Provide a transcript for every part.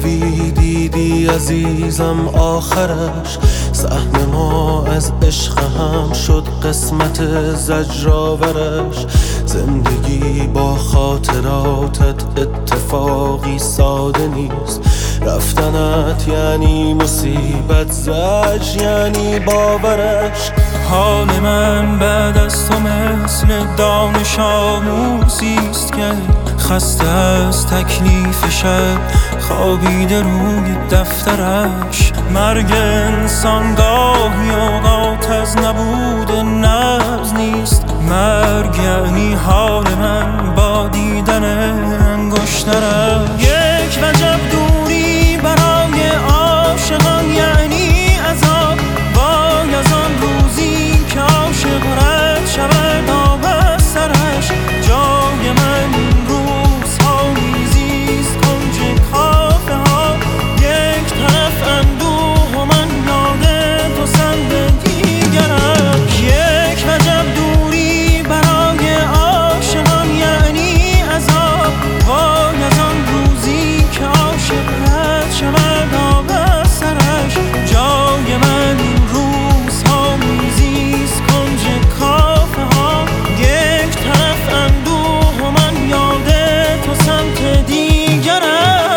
خوبی دیدی عزیزم آخرش، سهم ما از عشق هم شد قسمت زجرآورش. زندگی با خاطراتت اتفاقی ساده نیست، رفتنت یعنی مصیبت، زجر یعنی باورش. حال من بعد از تو مثل دانش آموزیست که خسته از تکلیف شب خوابیده روی دفترش. مرگ انسان گاهی اوقات از نبود نبض نیست، مرگ یعنی حال من با دیدن انگشترش. یک وجب دوری برای عاشقان یعنی عذاب، وای از آن روزی که عاشق رد شود آب از سرش. جای من روزها میزیست کنج کافه ها، یک طرف اندوه و من یاد تو سمت دیگرش. یک وجب دوری برای عاشقان یعنی عذاب، وای از آن روزی که عاشق رد شود آب از سرش. جای من روزها میزیست کنج کافه ها، یک طرف اندوه و من یاد تو سمت دیگرش.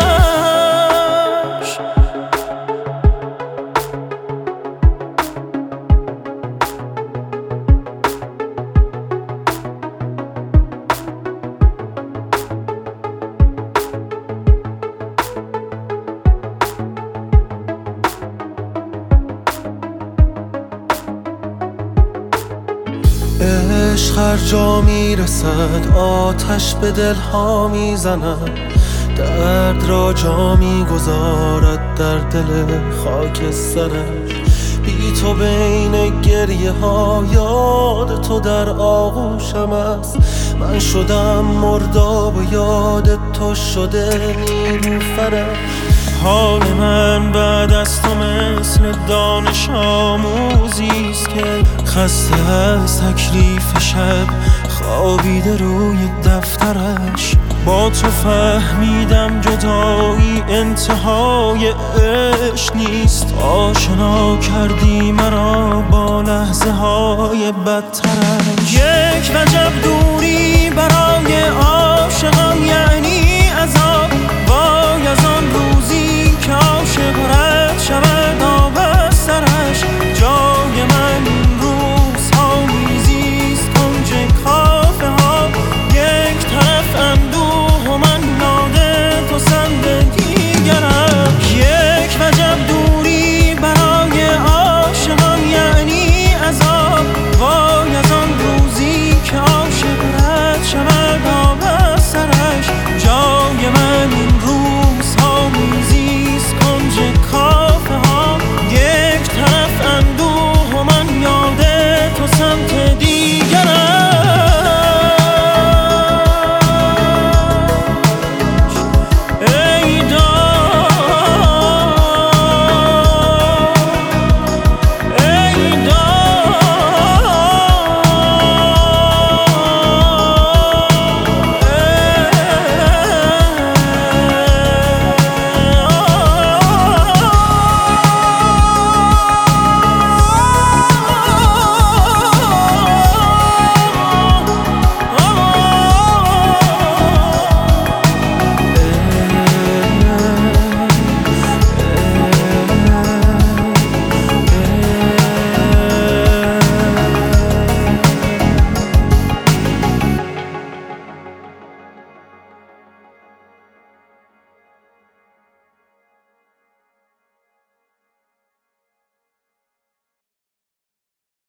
عشق هر جا میرسد آتش به دلها میزند، درد را جا میگذارد در دل خاکسترش. بی تو بین گریه ها یاد تو در آغوشم است، من شدم مرداب و یاد تو شده نیلوفرش. حال من بعد از تو مثل دانش آموزیست که خسته از تکلیف شب خوابیده روی دفترش. با تو فهمیدم جدایی انتهای عشق نیست، آشنا کردی مرا با لحظه های بدترش. یک وجب دوری برای عاشقان یعنی عذاب، وای از آن روزی که عاشق رد شود آب از سرش. جای من روزها میزیست کنج کافه ها، یک طرف اندوه و من یاد تو سمت دیگرش. یک وجب دوری برای عاشقان یعنی عذاب، وای از آن روزی که عاشق رد شود آب از سرش. جای من روزها میزیست کنج کافه ها، یک طرف اندوه و من یاد تو سمت